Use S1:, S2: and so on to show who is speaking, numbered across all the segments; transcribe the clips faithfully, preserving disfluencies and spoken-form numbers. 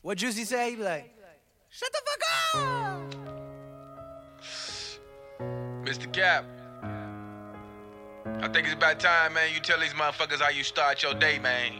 S1: What Juicy say? He be like, shut the fuck up!
S2: Mister Cap, I think it's about time, man, you tell these motherfuckers how you start your day, man.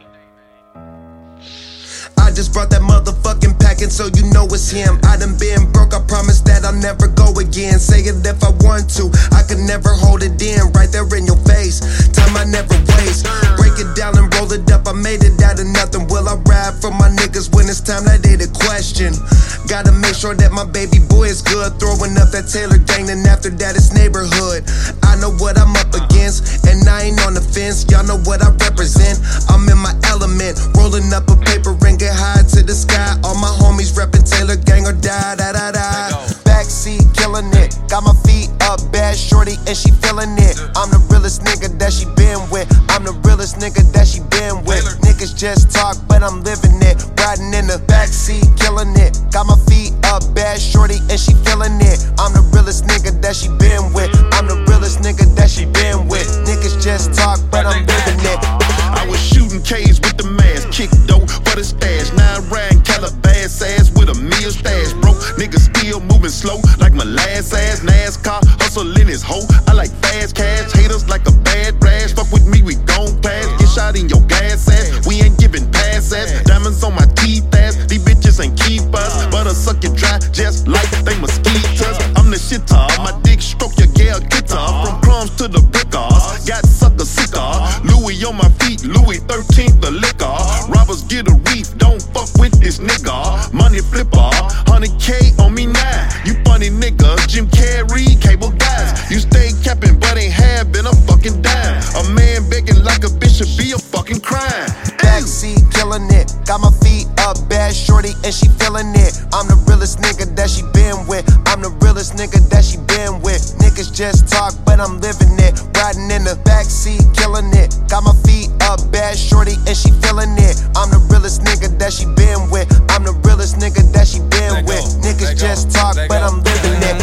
S3: I just brought that motherfucking packin', so you know it's him. I done been broke, I promise that I'll never go again. Say it if I want to, I could never hold it in. Right there in your face, time I never waste. Break it down and roll it up, I made it out of nothing. Will I ride for my niggas when it's time? That ain't a question. Gotta make sure that my baby boy is good. Throwing up that Taylor gang, and after that it's neighborhood. I know what I'm up against, and I ain't on the fence. Y'all know what I represent, I'm in my element. Rolling up a paper ring, get high to the sky. All my homies reppin' Taylor gang or die, da da da. Backseat killing it, got my feet up, bad shorty and she feeling it. I'm the realest nigga that she been with. I'm the realest nigga that she been with. Niggas just talk, but I'm living it. Riding in the backseat, killing it. Got my feet up, bad shorty and she feeling it. I'm the realest nigga that she been with. I'm the realest nigga that she been with. Niggas just talk, but I'm living it.
S4: I was shooting K's with the mask, kick dope for the stash. Nine rand Calabas ass with a meal stash. Broke niggas still moving slow like my last ass. NASCAR hustling his hoe. I like fast cash, haters like a bad rash. Fuck with me, we gon' pass. Get shot in your gas ass. We ain't giving pass ass. Diamonds on my teeth ass. These bitches ain't keep us. Butter suck it dry just like they mosquitoes. I'm the shitter. My dick stroke your gal guitar. From crumbs to the brickers. Got sucker sicker. Louis on my feet. Louis thirteenth the liquor. Robbers get a reef. Don't fuck with this nigga. Money flipper. one hundred K on me now. You funny nigga. Jim Carrey, cable guys. You stay capping but ain't have been a fucking dime. A man begging like a bitch should be a fucking crime.
S3: Backseat killing it, got my feet up, bad shorty and she feeling it. I'm the realest nigga that she been with. I'm the realest nigga that she been with. Niggas just talk, but I'm living it. Riding in the backseat, killing it. Got my feet up, bad shorty and she feeling it. I'm the realest nigga that she been with. I'm the realest nigga that she been with. Niggas just talk, but I'm living it.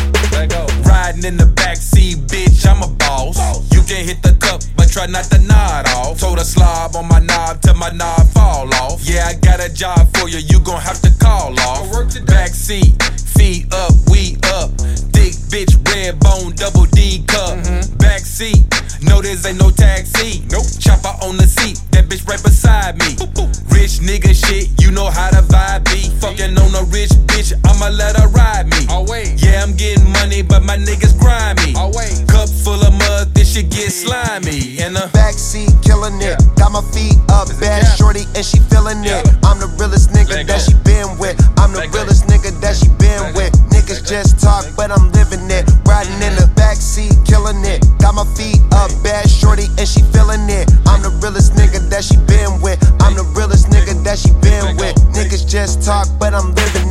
S5: Riding in the backseat, bitch, I'm a boss. You can hit the cup, but try not to nod off. Told a slob on my knob till my knob fall off. Yeah, I got a job for you, you gon' have to call off. Backseat, feet up, we up. Thick bitch, red bone, double D cup. Backseat, no this ain't no taxi. Nope. Chopper on the seat, that bitch right beside me. Rich nigga shit, you know how the vibe be. Fucking on a rich bitch, I'ma let her ride me. Yeah, I'm getting money, but my niggas grimy. Cup full of mud, this shit get slimy. And the
S3: backseat killing it, got my feet up, bad shorty and she feeling it. I'm the realest nigga that she been with. I'm the realest nigga that she been with. Niggas just talk, but I'm living it. Riding in the backseat, killing it. Got my feet up, bad shorty and she feeling it. I'm the realest nigga that she been with. I'm the realest nigga that she been with. Niggas just talk, but I'm living it.